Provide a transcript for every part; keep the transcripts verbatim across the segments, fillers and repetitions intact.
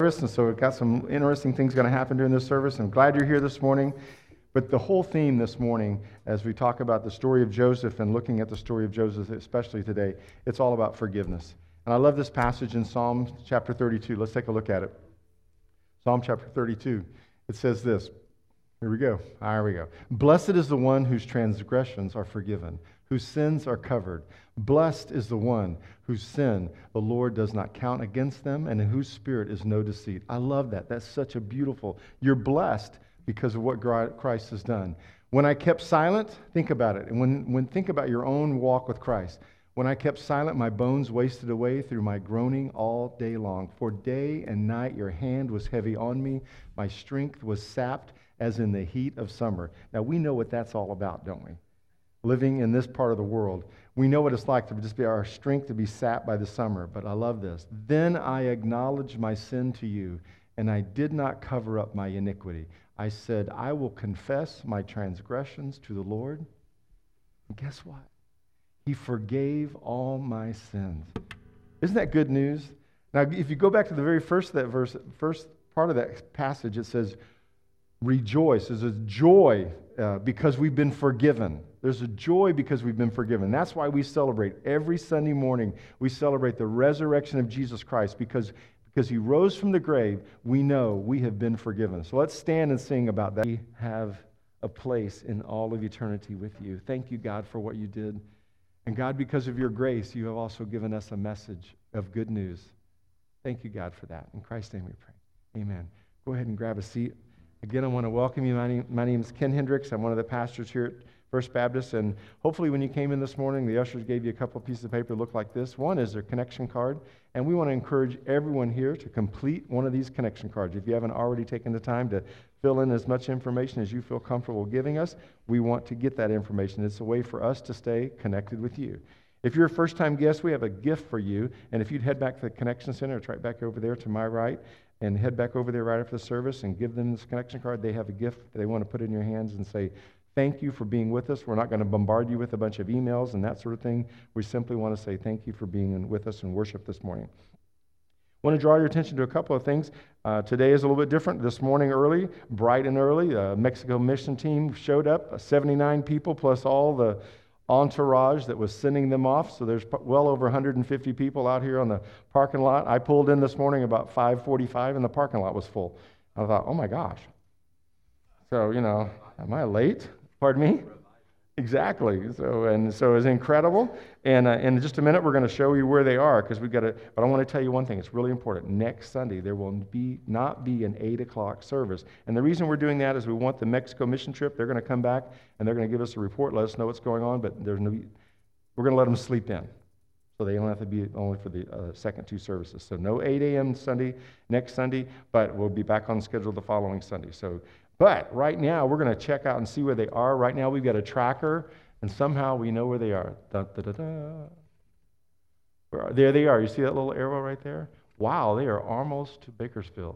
And so we've got some interesting things going to happen during this service. I'm glad you're here this morning. But the whole theme this morning, as we talk about the story of Joseph and looking at the story of Joseph, especially today, it's all about forgiveness. And I love this passage in Psalm chapter thirty-two. Let's take a look at it. Psalm chapter thirty-two. It says this. Here we go. Here we go. Blessed is the one whose transgressions are forgiven, whose sins are covered. Blessed is the one whose sin the Lord does not count against them, and in whose spirit is no deceit. I love that. That's such a beautiful. You're blessed because of what Christ has done. When I kept silent, think about it. And when, when think about your own walk with Christ. When I kept silent, my bones wasted away through my groaning all day long. For day and night your hand was heavy on me. My strength was sapped as in the heat of summer. Now we know what that's all about, don't we? Living in this part of the world. We know what it's like to just be our strength to be sapped by the summer. But I love this. Then I acknowledged my sin to you, and I did not cover up my iniquity. I said, I will confess my transgressions to the Lord. And guess what? He forgave all my sins. Isn't that good news? Now, if you go back to the very first of that verse, first part of that passage, it says, rejoice. There's a joy uh, because we've been forgiven. There's a joy because we've been forgiven. That's why we celebrate every Sunday morning. We celebrate the resurrection of Jesus Christ because, because he rose from the grave. We know we have been forgiven. So let's stand and sing about that. We have a place in all of eternity with you. Thank you, God, for what you did. And God, because of your grace, you have also given us a message of good news. Thank you, God, for that. In Christ's name we pray. Amen. Go ahead and grab a seat. Again, I want to welcome you. My name, my name is Ken Hendricks. I'm one of the pastors here at First Baptist, and hopefully when you came in this morning, the ushers gave you a couple of pieces of paper that look like this. One is their connection card, and we want to encourage everyone here to complete one of these connection cards. If you haven't already taken the time to fill in as much information as you feel comfortable giving us, we want to get that information. It's a way for us to stay connected with you. If you're a first-time guest, we have a gift for you, and if you'd head back to the Connection Center, it's right back over there to my right, and head back over there right after the service and give them this connection card. They have a gift they want to put in your hands and say, thank you for being with us. We're not going to bombard you with a bunch of emails and that sort of thing. We simply want to say thank you for being with us in worship this morning. I want to draw your attention to a couple of things. Uh, today is a little bit different. This morning early, bright and early, the Mexico mission team showed up, seventy-nine people plus all the entourage that was sending them off. So there's well over one hundred fifty people out here on the parking lot. I pulled in this morning about five forty-five and the parking lot was full. I thought, oh my gosh. So, you know, am I late? Pardon me? Exactly. So and so it's incredible. And uh, in just a minute, we're going to show you where they are because we've got to. But I want to tell you one thing. It's really important. Next Sunday, there will be not be an eight o'clock service. And the reason we're doing that is we want the Mexico mission trip. They're going to come back and they're going to give us a report, let us know what's going on. But there's no. We're going to let them sleep in, so they don't have to be only for the uh, second two services. So no eight a.m. Sunday next Sunday, but we'll be back on schedule the following Sunday. So. But right now, we're going to check out and see where they are. Right now, we've got a tracker, and somehow we know where they are. Da, da, da, da. Where are, there they are. You see that little arrow right there? Wow, they are almost to Bakersfield.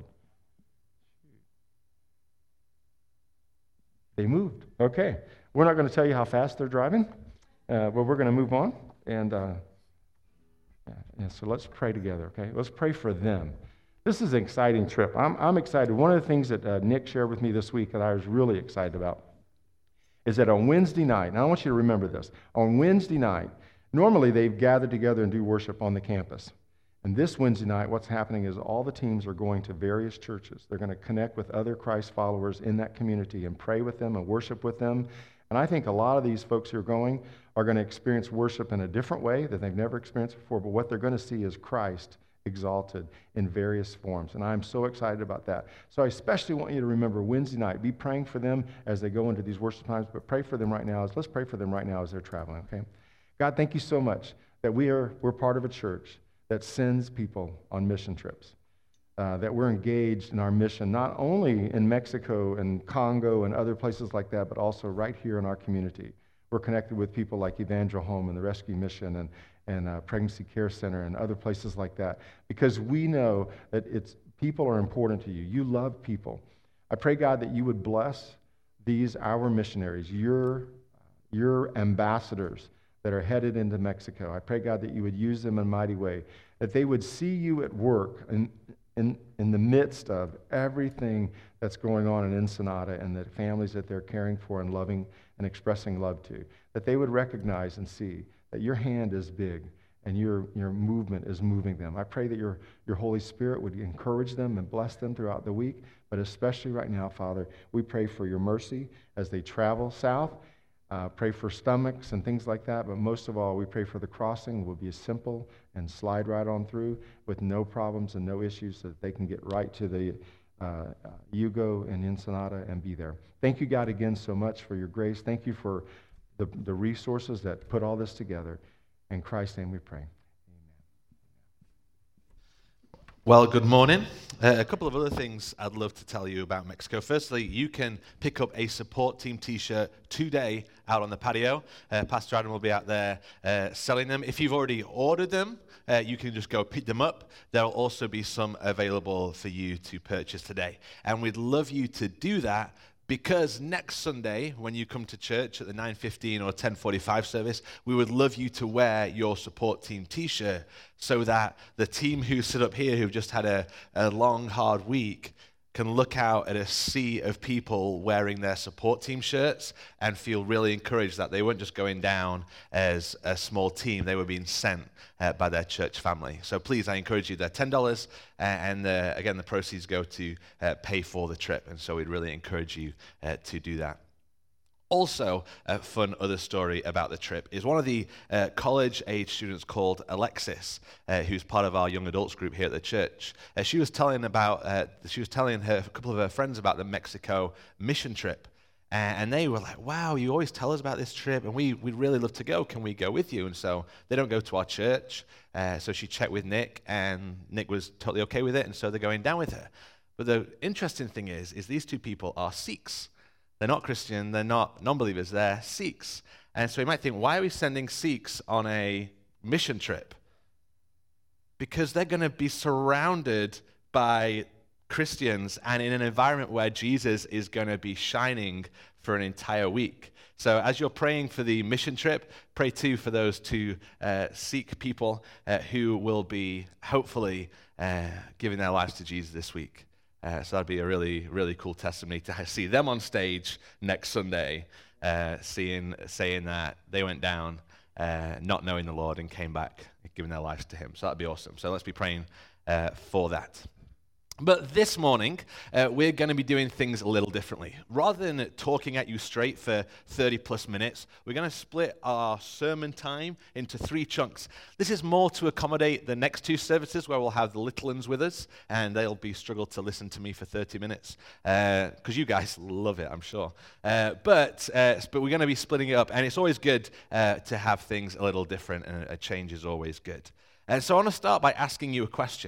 They moved. Okay. We're not going to tell you how fast they're driving, uh, but we're going to move on. And uh, yeah, yeah, so let's pray together, okay? Let's pray for them. This is an exciting trip. I'm, I'm excited. One of the things that uh, Nick shared with me this week that I was really excited about is that on Wednesday night, and I want you to remember this, on Wednesday night, normally they've gathered together and do worship on the campus. And this Wednesday night, what's happening is all the teams are going to various churches. They're going to connect with other Christ followers in that community and pray with them and worship with them. And I think a lot of these folks who are going are going to experience worship in a different way that they've never experienced before, but what they're going to see is Christ exalted in various forms. And I'm so excited about that. So I especially want you to remember Wednesday night. Be praying for them as they go into these worship times, but pray for them right now. Let's pray for them right now as they're traveling, okay? God, thank you so much that we are, we're part of a church that sends people on mission trips, uh, that we're engaged in our mission, not only in Mexico and Congo and other places like that, but also right here in our community. We're connected with people like Evangel Home and the Rescue Mission and and uh, Pregnancy Care Center and other places like that, because we know that it's people are important to you. You love people. I pray, God, that you would bless these, our missionaries, your, your ambassadors that are headed into Mexico. I pray, God, that you would use them in a mighty way, that they would see you at work in, in, in the midst of everything that's going on in Ensenada and the families that they're caring for and loving and expressing love to, that they would recognize and see that your hand is big and your, your movement is moving them. I pray that your, your Holy Spirit would encourage them and bless them throughout the week, but especially right now, Father, we pray for your mercy as they travel south. Uh, pray for stomachs and things like that, but most of all, we pray for the crossing will be simple and slide right on through with no problems and no issues so that they can get right to the uh, uh, Yugo and Ensenada and be there. Thank you, God, again so much for your grace. Thank you for the, the resources that put all this together. In Christ's name we pray. Well, good morning. Uh, a couple of other things I'd love to tell you about Mexico. Firstly, you can pick up a support team t-shirt today out on the patio. Uh, Pastor Adam will be out there uh, selling them. If you've already ordered them, uh, you can just go pick them up. There'll also be some available for you to purchase today. And we'd love you to do that because next Sunday, when you come to church at the nine fifteen or ten forty-five service, we would love you to wear your support team t-shirt so that the team who sit up here who've just had a, a long, hard week can look out at a sea of people wearing their support team shirts and feel really encouraged that they weren't just going down as a small team, they were being sent uh, by their church family. So please, I encourage you, they're ten dollars, uh, and uh, again, the proceeds go to uh, pay for the trip, and so we'd really encourage you uh, to do that. Also, a fun other story about the trip is one of the uh, college-age students called Alexis, uh, who's part of our young adults group here at the church. Uh, she was telling about uh, she was telling her a couple of her friends about the Mexico mission trip, uh, and they were like, "Wow, you always tell us about this trip, and we we'd really love to go. Can we go with you?" And so they don't go to our church, uh, so she checked with Nick, and Nick was totally okay with it, and so they're going down with her. But the interesting thing is, is these two people are Sikhs. They're not Christian, they're not non-believers, they're Sikhs. And so you might think, why are we sending Sikhs on a mission trip? Because they're going to be surrounded by Christians and in an environment where Jesus is going to be shining for an entire week. So as you're praying for the mission trip, pray too for those two uh, Sikh people uh, who will be hopefully uh, giving their lives to Jesus this week. Uh, so that'd be a really, really cool testimony to see them on stage next Sunday, uh, seeing, saying that they went down, uh, not knowing the Lord, and came back, giving their lives to Him. So that'd be awesome. So let's be praying uh, for that. But this morning, uh, we're going to be doing things a little differently. Rather than talking at you straight for thirty plus minutes, we're going to split our sermon time into three chunks. This is more to accommodate the next two services where we'll have the little ones with us, and they'll be struggled to listen to me for thirty minutes, because uh, you guys love it, I'm sure. Uh, but, uh, but we're going to be splitting it up, and it's always good uh, to have things a little different, and a change is always good. And so I want to start by asking you a question.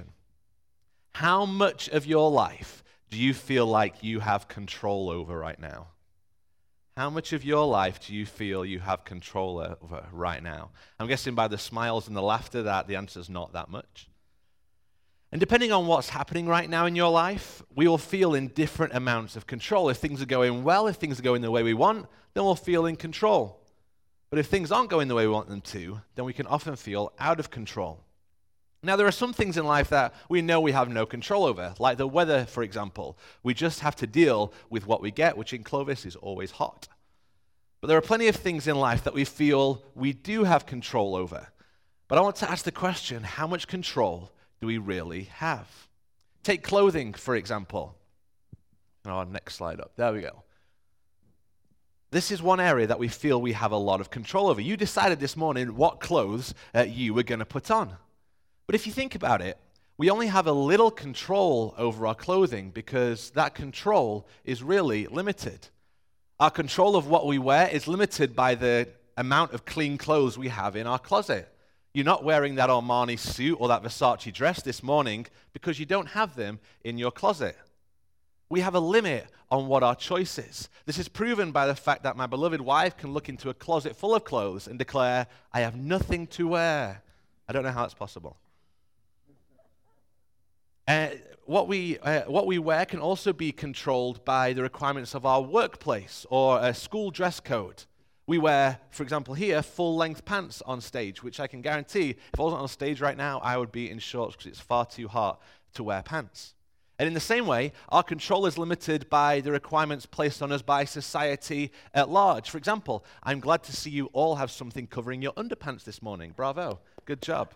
How much of your life do you feel like you have control over right now? How much of your life do you feel you have control over right now? I'm guessing by the smiles and the laughter that the answer is not that much. And depending on what's happening right now in your life, we will feel in different amounts of control. If things are going well, if things are going the way we want, then we'll feel in control. But if things aren't going the way we want them to, then we can often feel out of control. Now, there are some things in life that we know we have no control over, like the weather, for example. We just have to deal with what we get, which in Clovis is always hot. But there are plenty of things in life that we feel we do have control over. But I want to ask the question, how much control do we really have? Take clothing, for example. Oh, next slide up. There we go. This is one area that we feel we have a lot of control over. You decided this morning what clothes uh, you were going to put on. But if you think about it, we only have a little control over our clothing because that control is really limited. Our control of what we wear is limited by the amount of clean clothes we have in our closet. You're not wearing that Armani suit or that Versace dress this morning because you don't have them in your closet. We have a limit on what our choice is. This is proven by the fact that my beloved wife can look into a closet full of clothes and declare, I have nothing to wear. I don't know how that's possible. Uh, what we uh, what we wear can also be controlled by the requirements of our workplace or a school dress code. We wear, for example here, full-length pants on stage, which I can guarantee, if I wasn't on stage right now, I would be in shorts because it's far too hot to wear pants. And in the same way, our control is limited by the requirements placed on us by society at large. For example, I'm glad to see you all have something covering your underpants this morning. Bravo. Good job.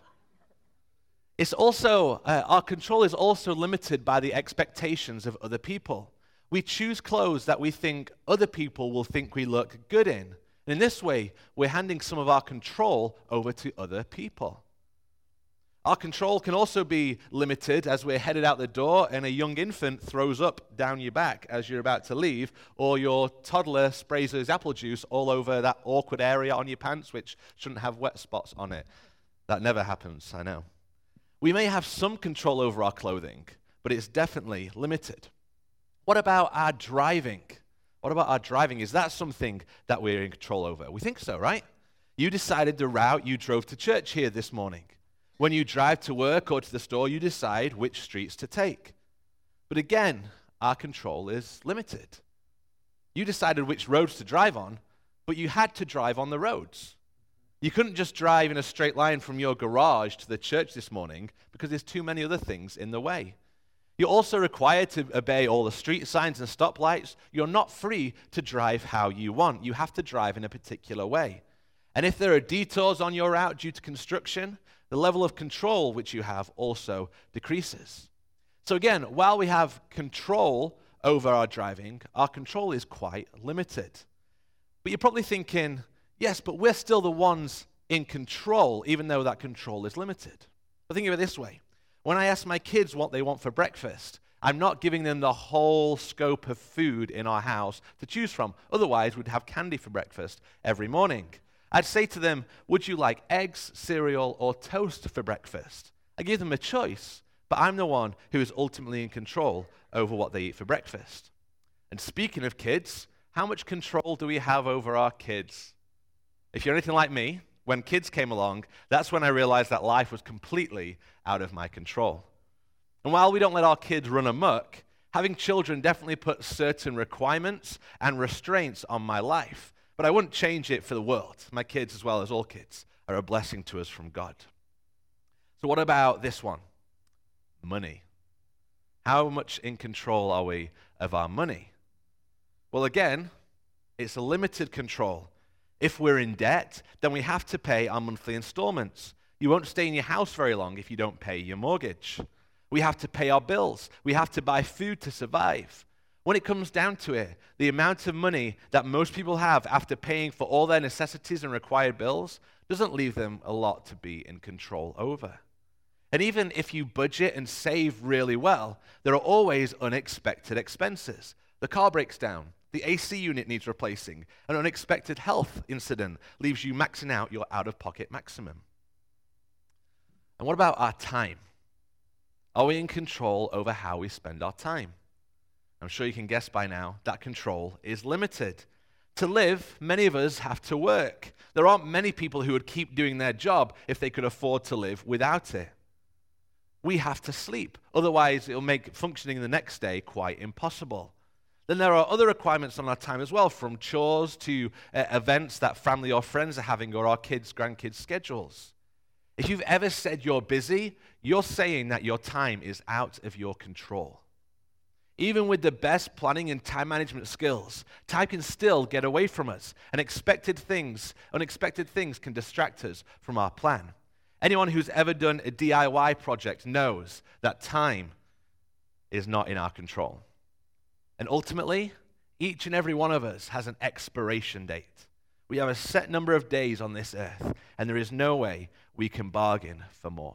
It's also, uh, our control is also limited by the expectations of other people. We choose clothes that we think other people will think we look good in. And in this way, we're handing some of our control over to other people. Our control can also be limited as we're headed out the door and a young infant throws up down your back as you're about to leave, or your toddler sprays his apple juice all over that awkward area on your pants which shouldn't have wet spots on it. That never happens, I know. We may have some control over our clothing, but it's definitely limited. What about our driving? What about our driving? Is that something that we're in control over? We think so, right? You decided the route you drove to church here this morning. When you drive to work or to the store, you decide which streets to take. But again, our control is limited. You decided which roads to drive on, but you had to drive on the roads. You couldn't just drive in a straight line from your garage to the church this morning because there's too many other things in the way. You're also required to obey all the street signs and stoplights. You're not free to drive how you want. You have to drive in a particular way. And if there are detours on your route due to construction, the level of control which you have also decreases. So again, while we have control over our driving, our control is quite limited. But you're probably thinking, yes, but we're still the ones in control, even though that control is limited. But think of it this way. When I ask my kids what they want for breakfast, I'm not giving them the whole scope of food in our house to choose from. Otherwise, we'd have candy for breakfast every morning. I'd say to them, would you like eggs, cereal, or toast for breakfast? I give them a choice, but I'm the one who is ultimately in control over what they eat for breakfast. And speaking of kids, how much control do we have over our kids? If you're anything like me, when kids came along, that's when I realized that life was completely out of my control. And while we don't let our kids run amok, having children definitely puts certain requirements and restraints on my life. But I wouldn't change it for the world. My kids, as well as all kids, are a blessing to us from God. So what about this one? Money. How much in control are we of our money? Well, again, it's a limited control. If we're in debt, then we have to pay our monthly installments. You won't stay in your house very long if you don't pay your mortgage. We have to pay our bills. We have to buy food to survive. When it comes down to it, the amount of money that most people have after paying for all their necessities and required bills doesn't leave them a lot to be in control over. And even if you budget and save really well, there are always unexpected expenses. The car breaks down, the A C unit needs replacing, an unexpected health incident leaves you maxing out your out-of-pocket maximum. And what about our time? Are we in control over how we spend our time? I'm sure you can guess by now that control is limited. To live, many of us have to work. There aren't many people who would keep doing their job if they could afford to live without it. We have to sleep. Otherwise, it'll make functioning the next day quite impossible. Then there are other requirements on our time as well, from chores to uh, events that family or friends are having or our kids' grandkids' schedules. If you've ever said you're busy, you're saying that your time is out of your control. Even with the best planning and time management skills, time can still get away from us, and expected things, unexpected things can distract us from our plan. Anyone who's ever done a D I Y project knows that time is not in our control. And ultimately, each and every one of us has an expiration date. We have a set number of days on this earth, and there is no way we can bargain for more.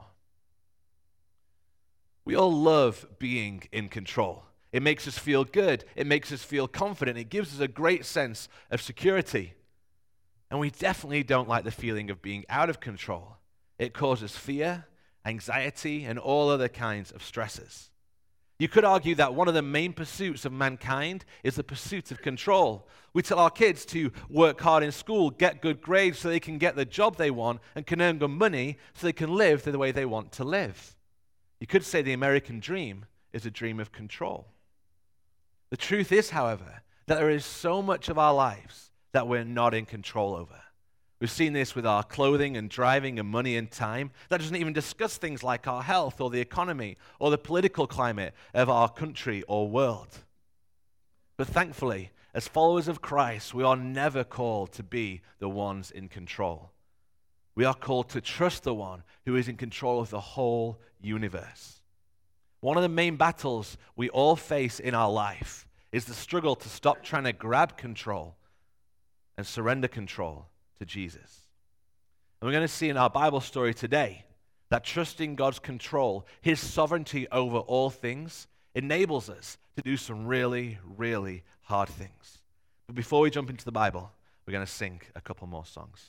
We all love being in control. It makes us feel good. It makes us feel confident. It gives us a great sense of security. And we definitely don't like the feeling of being out of control. It causes fear, anxiety, and all other kinds of stresses. You could argue that one of the main pursuits of mankind is the pursuit of control. We tell our kids to work hard in school, get good grades so they can get the job they want and can earn good money so they can live the way they want to live. You could say the American dream is a dream of control. The truth is, however, that there is so much of our lives that we're not in control over. We've seen this with our clothing and driving and money and time. That doesn't even discuss things like our health or the economy or the political climate of our country or world. But thankfully, as followers of Christ, we are never called to be the ones in control. We are called to trust the one who is in control of the whole universe. One of the main battles we all face in our life is the struggle to stop trying to grab control and surrender control to Jesus. And we're going to see in our Bible story today that trusting God's control, his sovereignty over all things, enables us to do some really, really hard things. But before we jump into the Bible, we're going to sing a couple more songs.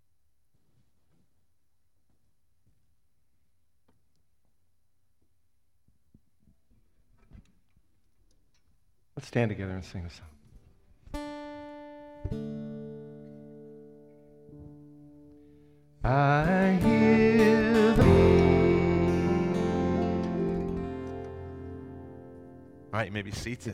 Let's stand together and sing a song. I hear the... All right, you may be seated.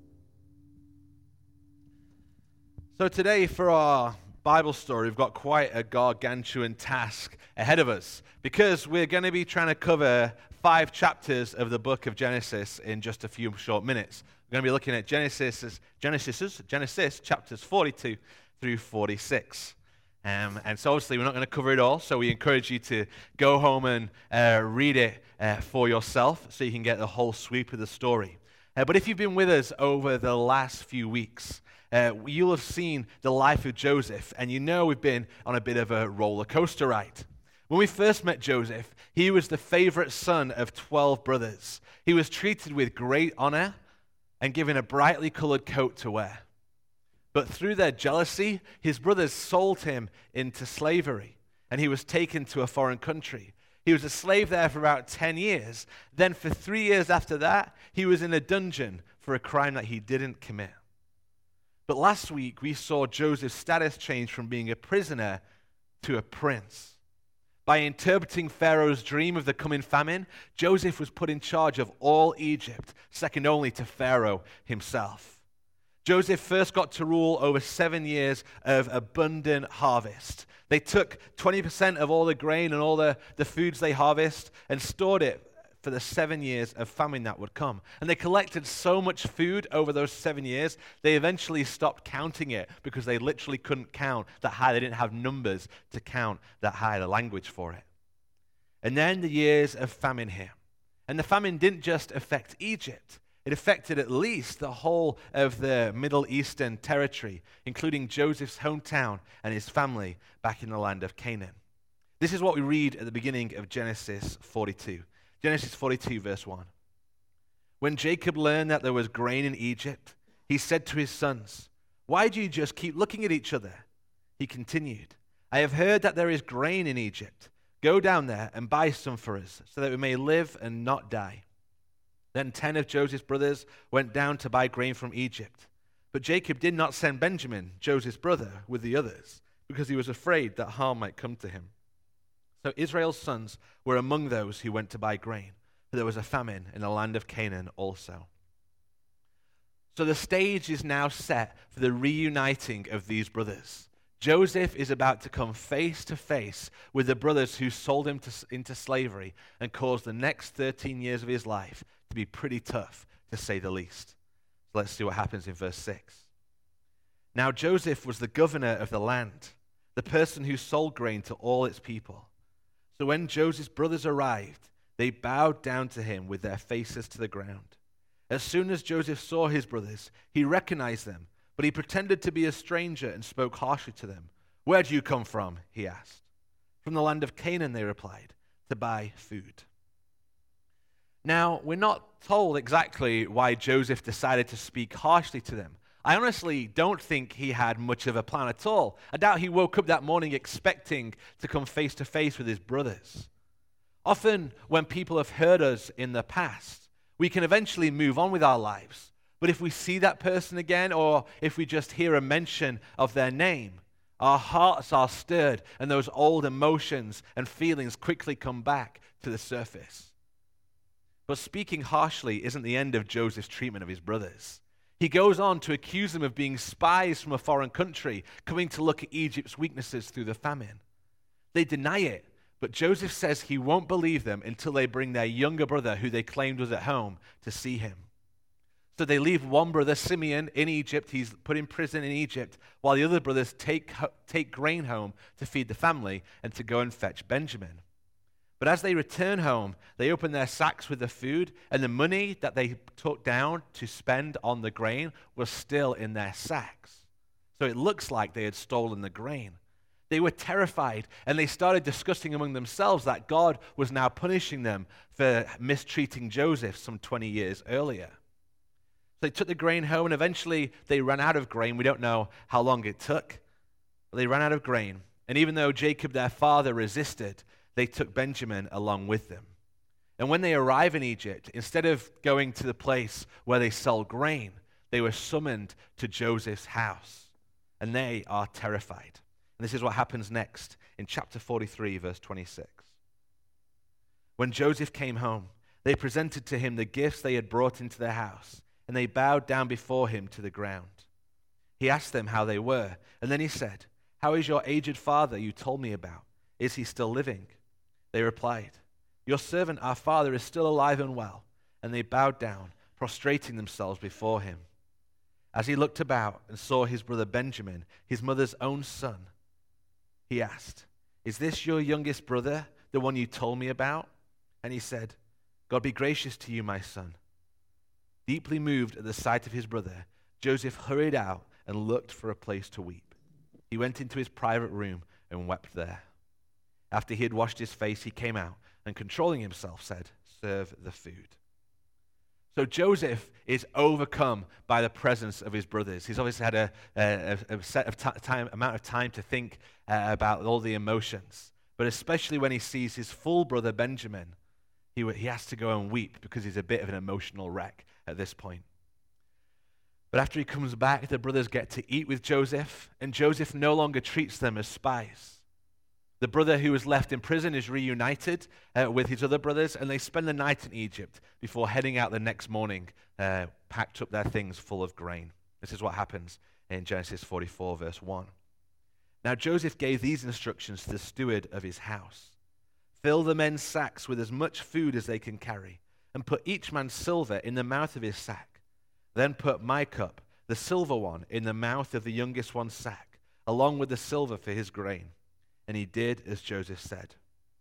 So today, for our Bible story, we've got quite a gargantuan task ahead of us because we're going to be trying to cover five chapters of the book of Genesis in just a few short minutes. We're going to be looking at Genesis, Genesis, Genesis chapters forty-two through forty-six. Um, and so obviously we're not going to cover it all, so we encourage you to go home and uh, read it uh, for yourself so you can get the whole sweep of the story. Uh, but if you've been with us over the last few weeks, uh, you'll have seen the life of Joseph, and you know we've been on a bit of a roller coaster ride. When we first met Joseph, he was the favorite son of twelve brothers. He was treated with great honor and given a brightly colored coat to wear. But through their jealousy, his brothers sold him into slavery, and he was taken to a foreign country. He was a slave there for about ten years. Then for three years after that, he was in a dungeon for a crime that he didn't commit. But last week, we saw Joseph's status change from being a prisoner to a prince. By interpreting Pharaoh's dream of the coming famine, Joseph was put in charge of all Egypt, second only to Pharaoh himself. Joseph first got to rule over seven years of abundant harvest. They took twenty percent of all the grain and all the, the foods they harvest and stored it for the seven years of famine that would come. And they collected so much food over those seven years, they eventually stopped counting it because they literally couldn't count that high. They didn't have numbers to count that high, the language for it. And then the years of famine hit. And the famine didn't just affect Egypt. It affected at least the whole of the Middle Eastern territory, including Joseph's hometown and his family back in the land of Canaan. This is what we read at the beginning of Genesis forty-two. Genesis forty-two, verse one. When Jacob learned that there was grain in Egypt, he said to his sons, "Why do you just keep looking at each other?" He continued, "I have heard that there is grain in Egypt. Go down there and buy some for us, so that we may live and not die." Then ten of Joseph's brothers went down to buy grain from Egypt. But Jacob did not send Benjamin, Joseph's brother, with the others, because he was afraid that harm might come to him. So Israel's sons were among those who went to buy grain, for there was a famine in the land of Canaan also. So the stage is now set for the reuniting of these brothers. Joseph is about to come face to face with the brothers who sold him to, into slavery and caused the next thirteen years of his life to be pretty tough, to say the least. So let's see what happens in verse six. Now Joseph was the governor of the land, the person who sold grain to all its people. So when Joseph's brothers arrived, they bowed down to him with their faces to the ground. As soon as Joseph saw his brothers, he recognized them, but he pretended to be a stranger and spoke harshly to them. "Where do you come from?" he asked. "From the land of Canaan," they replied, "to buy food." Now, we're not told exactly why Joseph decided to speak harshly to them. I honestly don't think he had much of a plan at all. I doubt he woke up that morning expecting to come face to face with his brothers. Often, when people have hurt us in the past, we can eventually move on with our lives. But if we see that person again, or if we just hear a mention of their name, our hearts are stirred and those old emotions and feelings quickly come back to the surface. But speaking harshly isn't the end of Joseph's treatment of his brothers. He goes on to accuse them of being spies from a foreign country, coming to look at Egypt's weaknesses through the famine. They deny it, but Joseph says he won't believe them until they bring their younger brother, who they claimed was at home, to see him. So they leave one brother, Simeon, in Egypt. He's put in prison in Egypt, while the other brothers take, take grain home to feed the family and to go and fetch Benjamin. But as they return home, they open their sacks with the food, and the money that they took down to spend on the grain was still in their sacks. So it looks like they had stolen the grain. They were terrified, and they started discussing among themselves that God was now punishing them for mistreating Joseph some twenty years earlier. So they took the grain home, and eventually they ran out of grain. We don't know how long it took, but they ran out of grain. And even though Jacob, their father, resisted, they took Benjamin along with them. And when they arrive in Egypt, instead of going to the place where they sell grain, they were summoned to Joseph's house. And they are terrified. And this is what happens next in chapter forty-three, verse twenty-six. When Joseph came home, they presented to him the gifts they had brought into their house, and they bowed down before him to the ground. He asked them how they were, and then he said, "How is your aged father you told me about? Is he still living?" They replied, "Your servant, our father, is still alive and well." And they bowed down, prostrating themselves before him. As he looked about and saw his brother Benjamin, his mother's own son, he asked, "Is this your youngest brother, the one you told me about?" And he said, "God be gracious to you, my son." Deeply moved at the sight of his brother, Joseph hurried out and looked for a place to weep. He went into his private room and wept there. After he had washed his face, he came out and, controlling himself, said, "Serve the food." So Joseph is overcome by the presence of his brothers. He's obviously had a, a, a set of t- time, amount of time to think uh, about all the emotions. But especially when he sees his full brother Benjamin, he, w- he has to go and weep because he's a bit of an emotional wreck at this point. But after he comes back, the brothers get to eat with Joseph, and Joseph no longer treats them as spies. The brother who was left in prison is reunited uh, with his other brothers, and they spend the night in Egypt before heading out the next morning, uh, packed up their things full of grain. This is what happens in Genesis forty-four, verse one. Now Joseph gave these instructions to the steward of his house. "Fill the men's sacks with as much food as they can carry, and put each man's silver in the mouth of his sack. Then put my cup, the silver one, in the mouth of the youngest one's sack, along with the silver for his grain." And he did as Joseph said.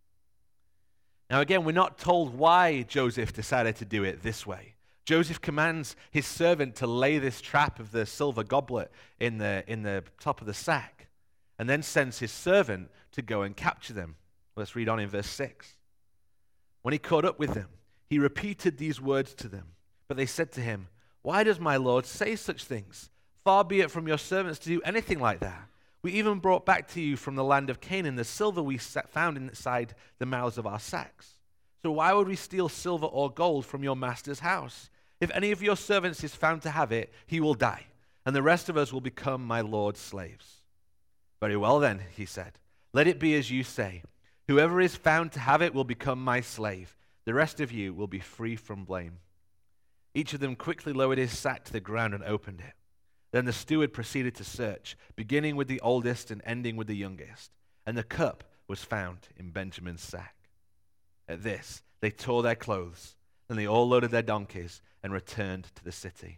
Now again, we're not told why Joseph decided to do it this way. Joseph commands his servant to lay this trap of the silver goblet in the, in the top of the sack, and then sends his servant to go and capture them. Let's read on in verse six. When he caught up with them, he repeated these words to them. But they said to him, "Why does my lord say such things? Far be it from your servants to do anything like that. We even brought back to you from the land of Canaan the silver we found inside the mouths of our sacks. So why would we steal silver or gold from your master's house? If any of your servants is found to have it, he will die, and the rest of us will become my lord's slaves." "Very well then," he said, "let it be as you say. Whoever is found to have it will become my slave. The rest of you will be free from blame." Each of them quickly lowered his sack to the ground and opened it. Then the steward proceeded to search, beginning with the oldest and ending with the youngest. And the cup was found in Benjamin's sack. At this, they tore their clothes. Then they all loaded their donkeys and returned to the city.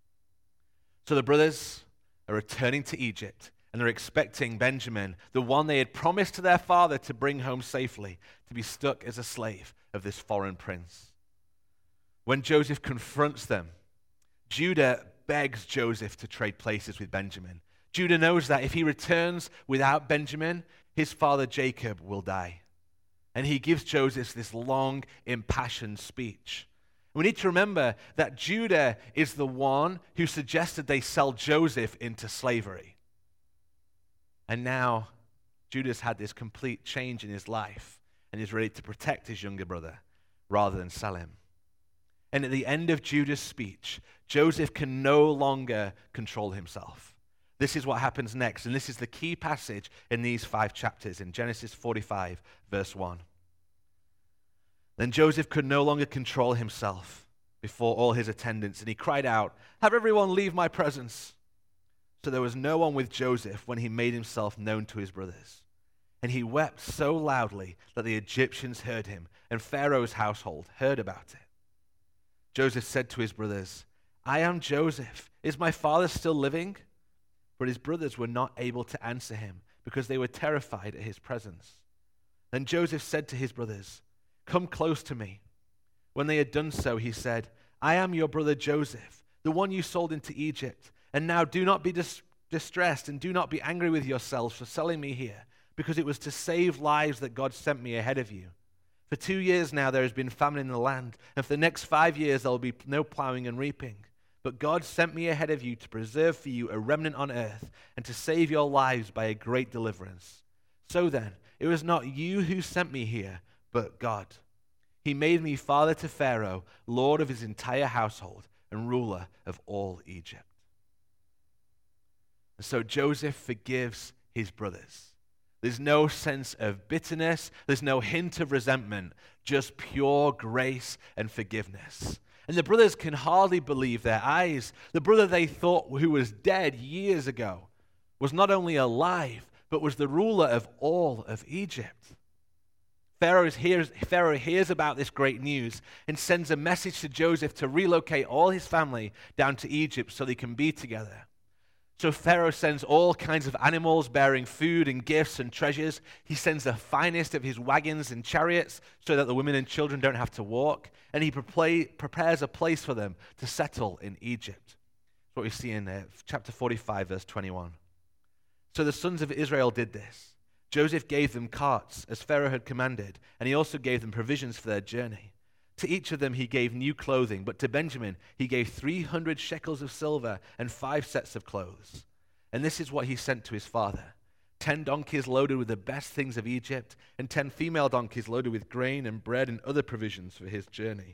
So the brothers are returning to Egypt, and they're expecting Benjamin, the one they had promised to their father to bring home safely, to be stuck as a slave of this foreign prince. When Joseph confronts them, Judah begs Joseph to trade places with Benjamin. Judah knows that if he returns without Benjamin, his father Jacob will die. And he gives Joseph this long, impassioned speech. We need to remember that Judah is the one who suggested they sell Joseph into slavery. And now Judah's had this complete change in his life, and he's ready to protect his younger brother rather than sell him. And at the end of Judah's speech, Joseph can no longer control himself. This is what happens next, and this is the key passage in these five chapters in Genesis forty-five, verse one. Then Joseph could no longer control himself. before all his attendants, and he cried out, "Have everyone leave my presence." So there was no one with Joseph when he made himself known to his brothers. And he wept so loudly that the Egyptians heard him, and Pharaoh's household heard about it. Joseph said to his brothers, "I am Joseph. Is my father still living?" But his brothers were not able to answer him, because they were terrified at his presence. Then Joseph said to his brothers, "Come close to me." When they had done so, he said, "I am your brother Joseph, the one you sold into Egypt. And now do not be dis- distressed and do not be angry with yourselves for selling me here, because it was to save lives that God sent me ahead of you. For two years now there has been famine in the land, and for the next five years there will be no plowing and reaping. But God sent me ahead of you to preserve for you a remnant on earth and to save your lives by a great deliverance. So then, it was not you who sent me here, but God. He made me father to Pharaoh, lord of his entire household, and ruler of all Egypt." And so Joseph forgives his brothers. There's no sense of bitterness. There's no hint of resentment, just pure grace and forgiveness. And the brothers can hardly believe their eyes. The brother they thought who was dead years ago was not only alive, but was the ruler of all of Egypt. Pharaoh hears, Pharaoh hears about this great news and sends a message to Joseph to relocate all his family down to Egypt so they can be together. So Pharaoh sends all kinds of animals bearing food and gifts and treasures. He sends the finest of his wagons and chariots so that the women and children don't have to walk. And he pre- prepares a place for them to settle in Egypt. That's what we see in uh, chapter forty-five, verse twenty-one. So the sons of Israel did this. Joseph gave them carts, as Pharaoh had commanded, and he also gave them provisions for their journey. To each of them he gave new clothing, but to Benjamin he gave three hundred shekels of silver and five sets of clothes. And this is what he sent to his father: ten donkeys loaded with the best things of Egypt, and ten female donkeys loaded with grain and bread and other provisions for his journey.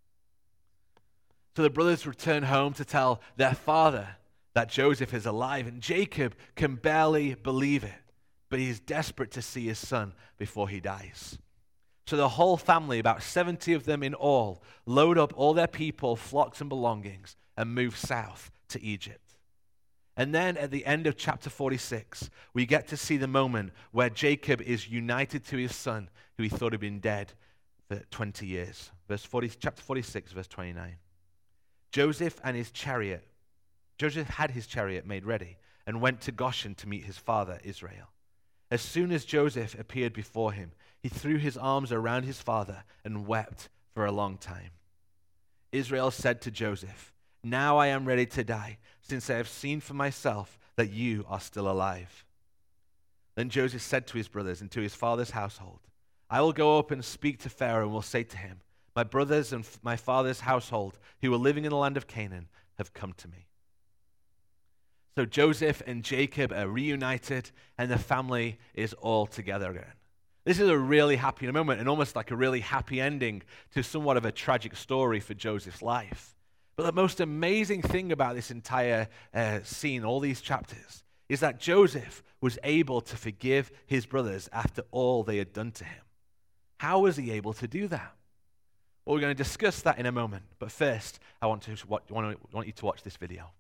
So the brothers return home to tell their father that Joseph is alive, and Jacob can barely believe it, but he's desperate to see his son before he dies. So the whole family, about seventy of them in all, load up all their people, flocks, and belongings and move south to Egypt. And then at the end of chapter forty-six, we get to see the moment where Jacob is united to his son, who he thought had been dead for twenty years. Verse forty, chapter forty-six, verse twenty-nine. Joseph and his chariot, Joseph had his chariot made ready and went to Goshen to meet his father Israel. As soon as Joseph appeared before him, he threw his arms around his father and wept for a long time. Israel said to Joseph, "Now I am ready to die, since I have seen for myself that you are still alive." Then Joseph said to his brothers and to his father's household, "I will go up and speak to Pharaoh and will say to him, 'My brothers and my father's household, who are living in the land of Canaan, have come to me.'" So Joseph and Jacob are reunited, and the family is all together again. This is a really happy moment, and almost like a really happy ending to somewhat of a tragic story for Joseph's life. But the most amazing thing about this entire uh, scene, all these chapters, is that Joseph was able to forgive his brothers after all they had done to him. How was he able to do that? Well, we're going to discuss that in a moment. But first, I want to want, want you to watch this video.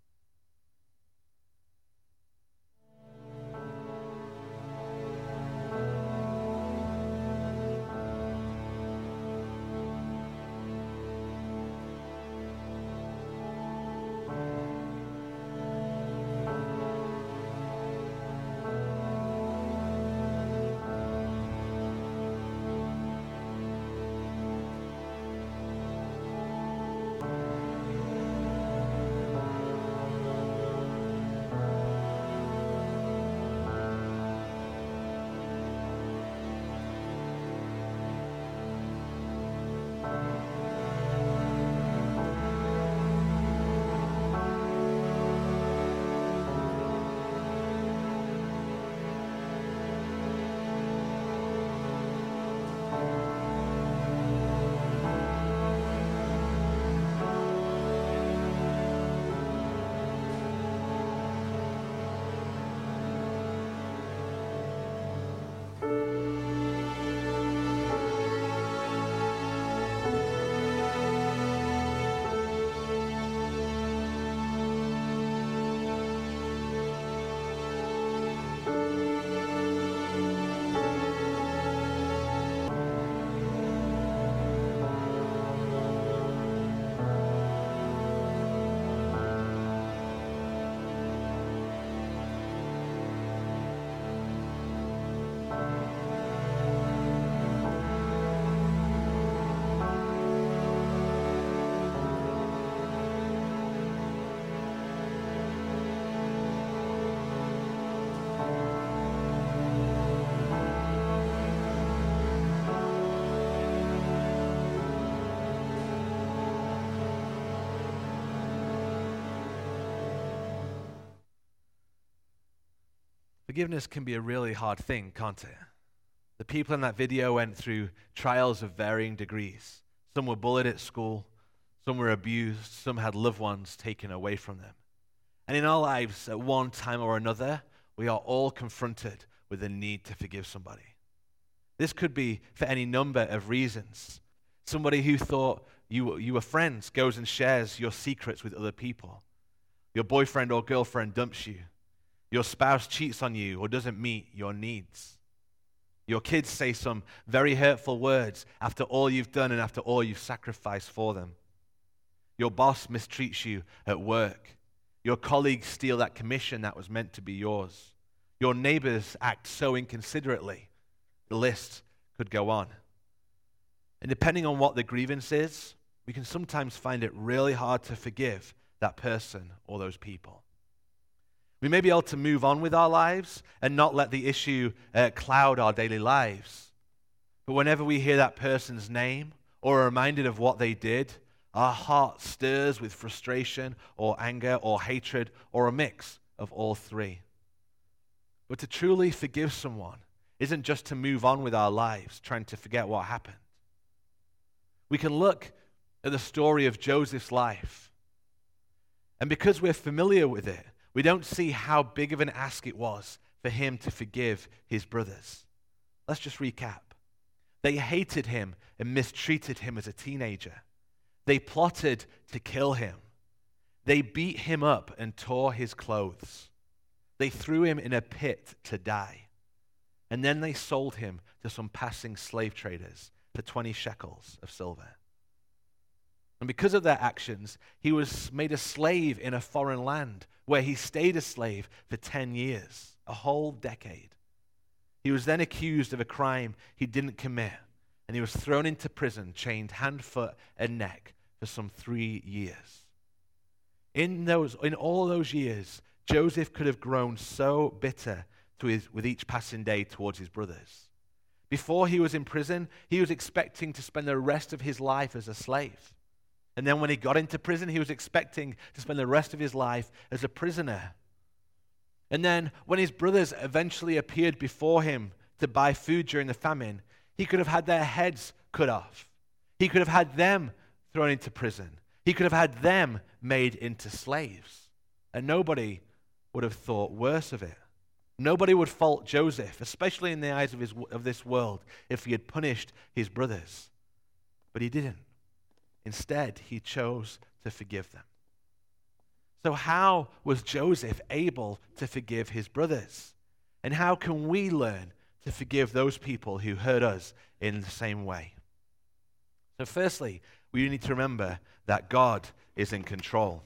Forgiveness can be a really hard thing, can't it? The people in that video went through trials of varying degrees. Some were bullied at school, some were abused, some had loved ones taken away from them. And in our lives, at one time or another, we are all confronted with the need to forgive somebody. This could be for any number of reasons. Somebody who thought you, you were friends goes and shares your secrets with other people. Your boyfriend or girlfriend dumps you. Your spouse cheats on you or doesn't meet your needs. Your kids say some very hurtful words after all you've done and after all you've sacrificed for them. Your boss mistreats you at work. Your colleagues steal that commission that was meant to be yours. Your neighbors act so inconsiderately. The list could go on. And depending on what the grievance is, we can sometimes find it really hard to forgive that person or those people. We may be able to move on with our lives and not let the issue uh, cloud our daily lives. But whenever we hear that person's name or are reminded of what they did, our heart stirs with frustration or anger or hatred or a mix of all three. But to truly forgive someone isn't just to move on with our lives, trying to forget what happened. We can look at the story of Joseph's life, and because we're familiar with it, we don't see how big of an ask it was for him to forgive his brothers. Let's just recap. They hated him and mistreated him as a teenager. They plotted to kill him. They beat him up and tore his clothes. They threw him in a pit to die. And then they sold him to some passing slave traders for twenty shekels of silver. And because of their actions, he was made a slave in a foreign land where he stayed a slave for ten years, a whole decade. He was then accused of a crime he didn't commit, and he was thrown into prison, chained hand, foot, and neck for some three years. In those, in all those years, Joseph could have grown so bitter to his, with each passing day towards his brothers. Before he was in prison, he was expecting to spend the rest of his life as a slave. And then when he got into prison, he was expecting to spend the rest of his life as a prisoner. And then when his brothers eventually appeared before him to buy food during the famine, he could have had their heads cut off. He could have had them thrown into prison. He could have had them made into slaves. And nobody would have thought worse of it. Nobody would fault Joseph, especially in the eyes of, his, of this world, if he had punished his brothers. But he didn't. Instead, he chose to forgive them. So how was Joseph able to forgive his brothers? And how can we learn to forgive those people who hurt us in the same way? So firstly, we need to remember that God is in control.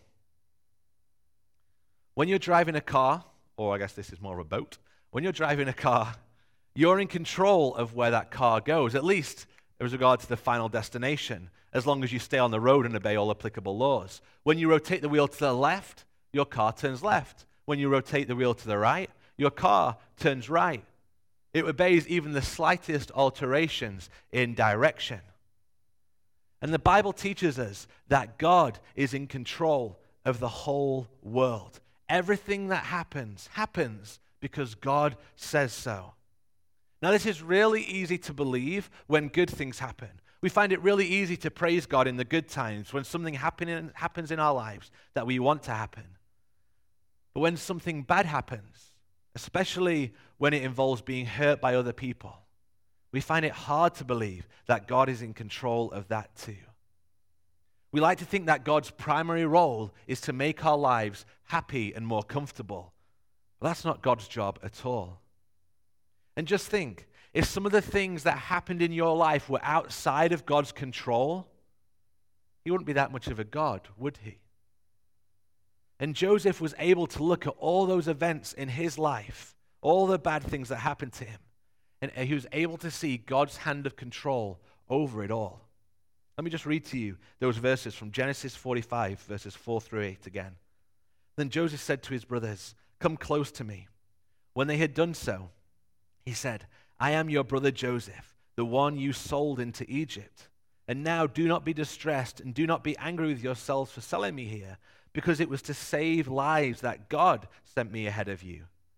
When you're driving a car, or I guess this is more of a boat, when you're driving a car, you're in control of where that car goes, at least with regard to the final destination, as long as you stay on the road and obey all applicable laws. When you rotate the wheel to the left, your car turns left. When you rotate the wheel to the right, your car turns right. It obeys even the slightest alterations in direction. And the Bible teaches us that God is in control of the whole world. Everything that happens, happens because God says so. Now, this is really easy to believe when good things happen. We find it really easy to praise God in the good times when something happen, happens in our lives that we want to happen. But when something bad happens, especially when it involves being hurt by other people, we find it hard to believe that God is in control of that too. We like to think that God's primary role is to make our lives happy and more comfortable. But that's not God's job at all. And just think, if some of the things that happened in your life were outside of God's control, he wouldn't be that much of a God, would he? And Joseph was able to look at all those events in his life, all the bad things that happened to him, and he was able to see God's hand of control over it all. Let me just read to you those verses from Genesis forty-five, verses four through eight again. Then Joseph said to his brothers, "Come close to me." When they had done so, he said, "I am your brother Joseph, the one you sold into Egypt. And now do not be distressed and do not be angry with yourselves for selling me here, because it was to save lives that God sent me ahead of you.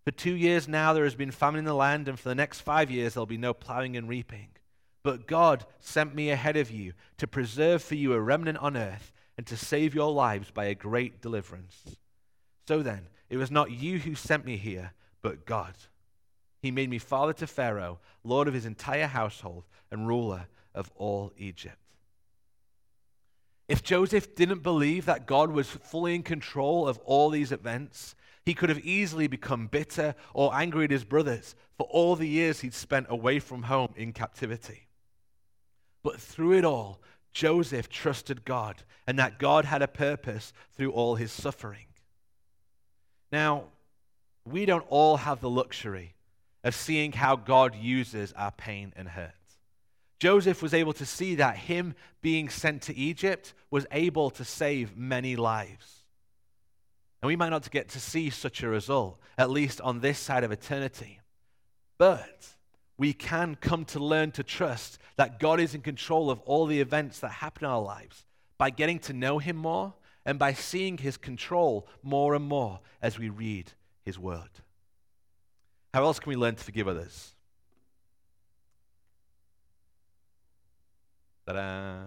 For two years now there has been famine in the land, and for the next five years there will be no plowing and reaping. But God sent me ahead of you to preserve for you a remnant on earth and to save your lives by a great deliverance. So then, it was not you who sent me here, but God. He made me father to Pharaoh, lord of his entire household, and ruler of all Egypt. If Joseph didn't believe that God was fully in control of all these events, he could have easily become bitter or angry at his brothers for all the years he'd spent away from home in captivity. But through it all, Joseph trusted God and that God had a purpose through all his suffering. Now, we don't all have the luxury of seeing how God uses our pain and hurt. Joseph was able to see that him being sent to Egypt was able to save many lives. And we might not get to see such a result, at least on this side of eternity. But we can come to learn to trust that God is in control of all the events that happen in our lives by getting to know him more and by seeing his control more and more as we read his word. How else can we learn to forgive others? Ta-da.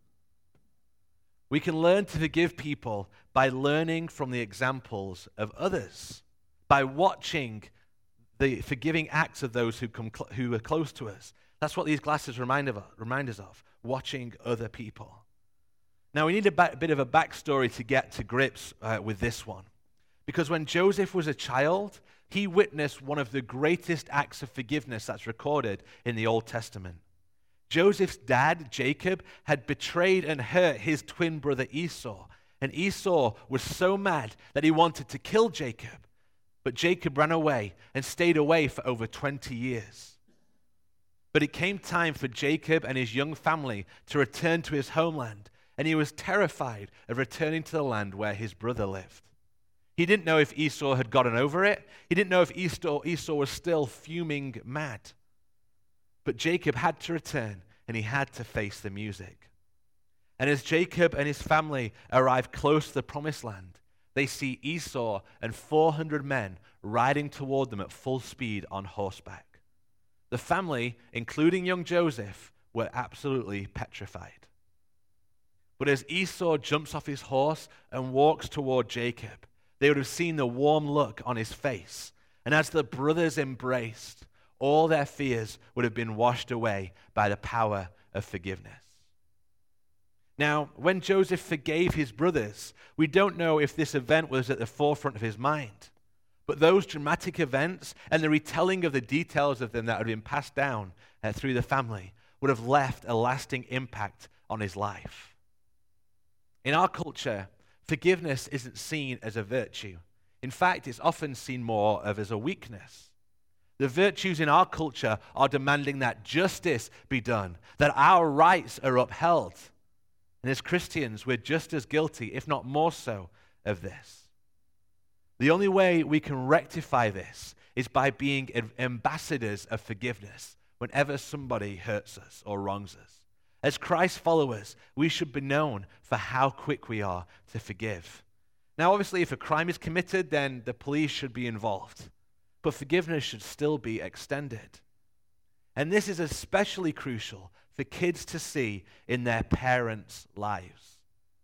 We can learn to forgive people by learning from the examples of others, by watching the forgiving acts of those who come cl- who are close to us. That's what these glasses remind, of, remind us of, watching other people. Now, we need a ba- bit of a backstory to get to grips uh, with this one. Because when Joseph was a child, he witnessed one of the greatest acts of forgiveness that's recorded in the Old Testament. Joseph's dad, Jacob, had betrayed and hurt his twin brother Esau. And Esau was so mad that he wanted to kill Jacob. But Jacob ran away and stayed away for over twenty years. But it came time for Jacob and his young family to return to his homeland, and he was terrified of returning to the land where his brother lived. He didn't know if Esau had gotten over it. He didn't know if Esau, Esau was still fuming mad. But Jacob had to return, and he had to face the music. And as Jacob and his family arrive close to the promised land, they see Esau and four hundred men riding toward them at full speed on horseback. The family, including young Joseph, were absolutely petrified. But as Esau jumps off his horse and walks toward Jacob, they would have seen the warm look on his face. And as the brothers embraced, all their fears would have been washed away by the power of forgiveness. Now, when Joseph forgave his brothers, we don't know if this event was at the forefront of his mind. But those dramatic events and the retelling of the details of them that had been passed down uh, through the family would have left a lasting impact on his life. In our culture, forgiveness isn't seen as a virtue. In fact, it's often seen more of as a weakness. The virtues in our culture are demanding that justice be done, that our rights are upheld. And as Christians, we're just as guilty, if not more so, of this. The only way we can rectify this is by being ambassadors of forgiveness whenever somebody hurts us or wrongs us. As Christ followers, we should be known for how quick we are to forgive. Now, obviously, if a crime is committed, then the police should be involved. But forgiveness should still be extended. And this is especially crucial for kids to see in their parents' lives.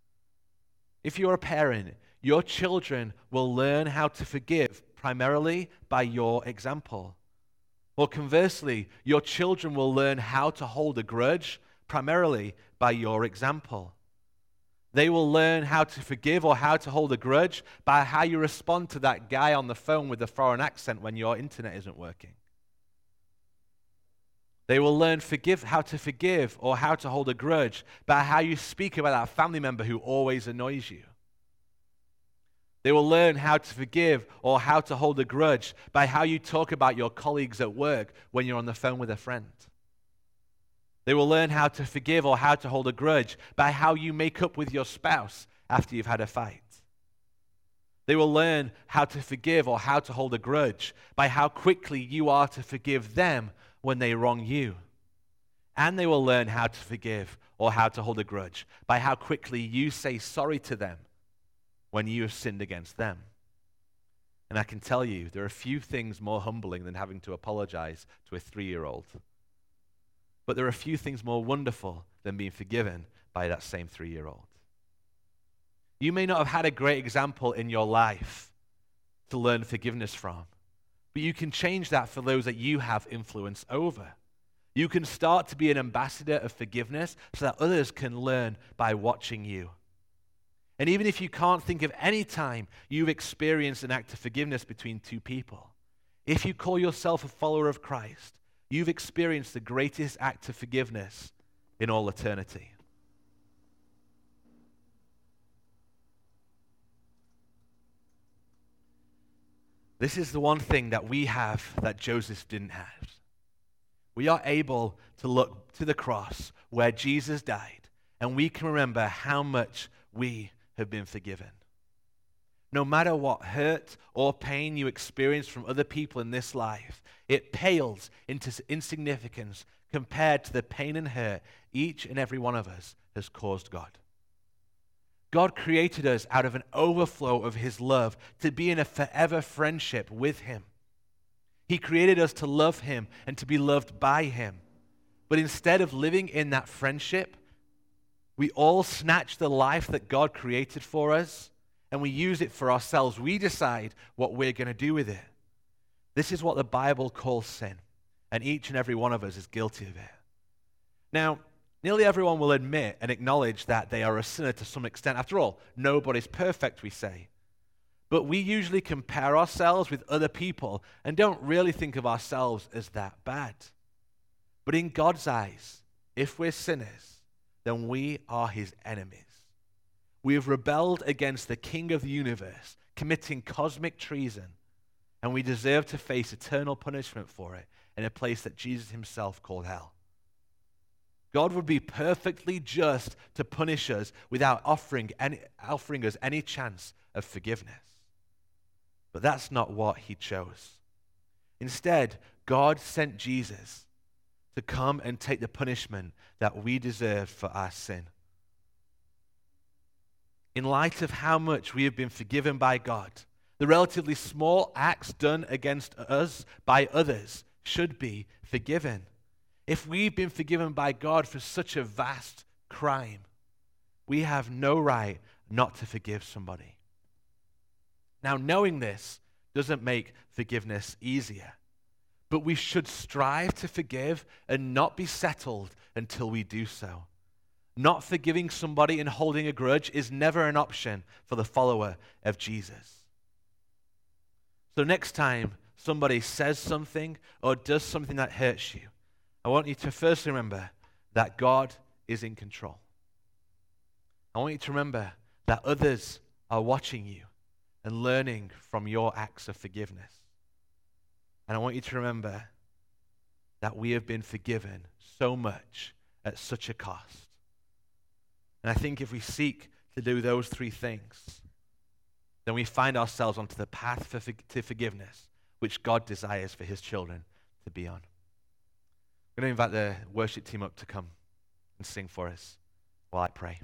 If you're a parent, your children will learn how to forgive primarily by your example. Or conversely, your children will learn how to hold a grudge primarily by your example. They will learn how to forgive or how to hold a grudge by how you respond to that guy on the phone with a foreign accent when your internet isn't working. They will learn forgive, how to forgive or how to hold a grudge by how you speak about that family member who always annoys you. They will learn how to forgive or how to hold a grudge by how you talk about your colleagues at work when you're on the phone with a friend. They will learn how to forgive or how to hold a grudge by how you make up with your spouse after you've had a fight. They will learn how to forgive or how to hold a grudge by how quickly you are to forgive them when they wrong you. And they will learn how to forgive or how to hold a grudge by how quickly you say sorry to them when you have sinned against them. And I can tell you, there are few things more humbling than having to apologize to a three-year-old. But there are few things more wonderful than being forgiven by that same three-year-old. You may not have had a great example in your life to learn forgiveness from, but you can change that for those that you have influence over. You can start to be an ambassador of forgiveness so that others can learn by watching you. And even if you can't think of any time you've experienced an act of forgiveness between two people, if you call yourself a follower of Christ, you've experienced the greatest act of forgiveness in all eternity. This is the one thing that we have that Joseph didn't have. We are able to look to the cross where Jesus died, and we can remember how much we have been forgiven. No matter what hurt or pain you experience from other people in this life, it pales into insignificance compared to the pain and hurt each and every one of us has caused God. God created us out of an overflow of his love to be in a forever friendship with him. He created us to love him and to be loved by him. But instead of living in that friendship, we all snatch the life that God created for us and we use it for ourselves. We decide what we're going to do with it. This is what the Bible calls sin, and each and every one of us is guilty of it. Now, nearly everyone will admit and acknowledge that they are a sinner to some extent. After all, nobody's perfect, we say. But we usually compare ourselves with other people and don't really think of ourselves as that bad. But in God's eyes, if we're sinners, then we are his enemies. We have rebelled against the King of the universe, committing cosmic treason, and we deserve to face eternal punishment for it in a place that Jesus himself called hell. God would be perfectly just to punish us without offering any, offering us any chance of forgiveness. But that's not what he chose. Instead, God sent Jesus to come and take the punishment that we deserved for our sin. In light of how much we have been forgiven by God, the relatively small acts done against us by others should be forgiven. If we've been forgiven by God for such a vast crime, we have no right not to forgive somebody. Now, knowing this doesn't make forgiveness easier, but we should strive to forgive and not be settled until we do so. Not forgiving somebody and holding a grudge is never an option for the follower of Jesus. So next time somebody says something or does something that hurts you, I want you to first remember that God is in control. I want you to remember that others are watching you and learning from your acts of forgiveness. And I want you to remember that we have been forgiven so much at such a cost. And I think if we seek to do those three things, then we find ourselves onto the path for, to forgiveness, which God desires for his children to be on. I'm going to invite the worship team up to come and sing for us while I pray.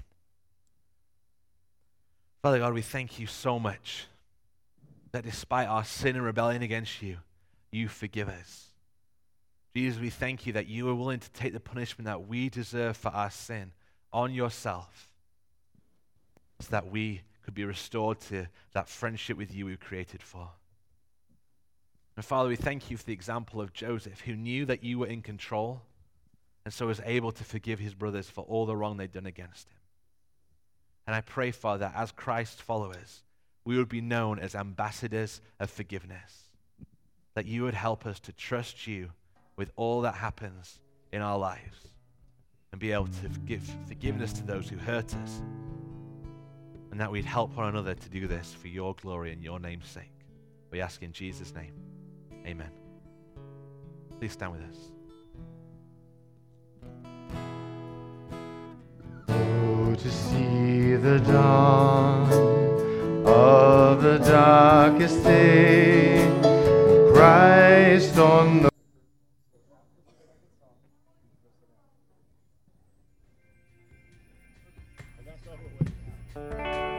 Father God, we thank you so much that despite our sin and rebellion against you, you forgive us. Jesus, we thank you that you are willing to take the punishment that we deserve for our sin on yourself so that we could be restored to that friendship with you we were created for. And Father, we thank you for the example of Joseph, who knew that you were in control and so was able to forgive his brothers for all the wrong they'd done against him. And I pray, Father, that as Christ followers, we would be known as ambassadors of forgiveness, that you would help us to trust you with all that happens in our lives and be able to give forgiveness to those who hurt us, and that we'd help one another to do this for your glory and your name's sake. We ask in Jesus' name. Amen. Please stand with us. Oh, to see the dawn of the darkest day, Christ on the That's over with.